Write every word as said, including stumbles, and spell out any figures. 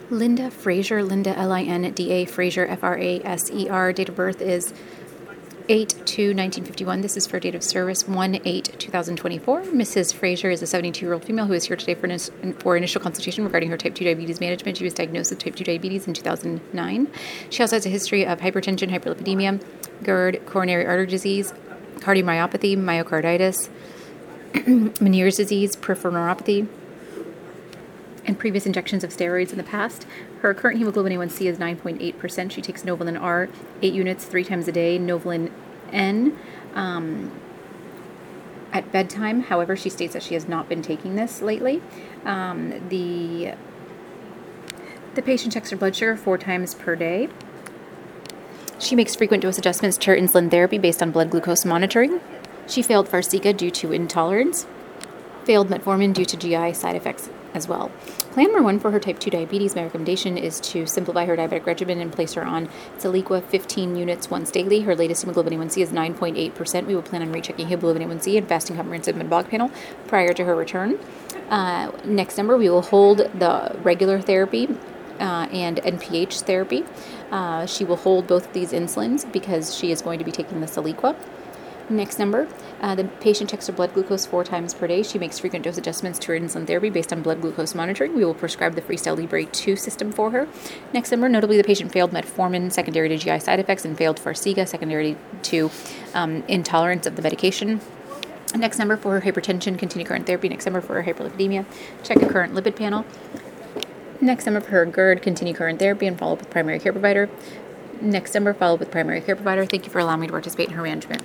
Linda Fraser, Linda L I N D A, Fraser F R A S E R. Date of birth is eight two nineteen fifty-one. This is for date of service one eight two thousand twenty-four. Missus Fraser is a seventy-two-year-old female who is here today for, an, for initial consultation regarding her type two diabetes management. She was diagnosed with type two diabetes in two thousand nine. She also has a history of hypertension, hyperlipidemia, GERD, coronary artery disease, cardiomyopathy, myocarditis, Meniere's disease, peripheral neuropathy, and previous injections of steroids in the past. Her current hemoglobin A one C is nine point eight percent. She takes Novolin R eight units three times a day, Novolin N um, at bedtime. However, she states that she has not been taking this lately. Um, the, the patient checks her blood sugar four times per day. She makes frequent dose adjustments to her insulin therapy based on blood glucose monitoring. She failed Farxiga due to intolerance, failed metformin due to G I side effects as well. Plan number one for her type two diabetes, my recommendation is to simplify her diabetic regimen and place her on Soliqua fifteen units once daily. Her latest hemoglobin A one C is nine point eight percent. We will plan on rechecking hemoglobin A one C and fasting comprehensive metabolic panel prior to her return. Uh, next number, we will hold the regular therapy uh, and N P H therapy. Uh, she will hold both of these insulins because she is going to be taking the Soliqua. Next number, uh, the patient checks her blood glucose four times per day. She makes frequent dose adjustments to her insulin therapy based on blood glucose monitoring. We will prescribe the Freestyle Libre two system for her. Next number, notably the patient failed metformin secondary to G I side effects and failed Farxiga secondary to um, intolerance of the medication. Next number for her hypertension, continue current therapy. Next number for her hyperlipidemia, check a current lipid panel. Next number for her GERD, continue current therapy and follow up with primary care provider. Next number, follow up with primary care provider. Thank you for allowing me to participate in her management.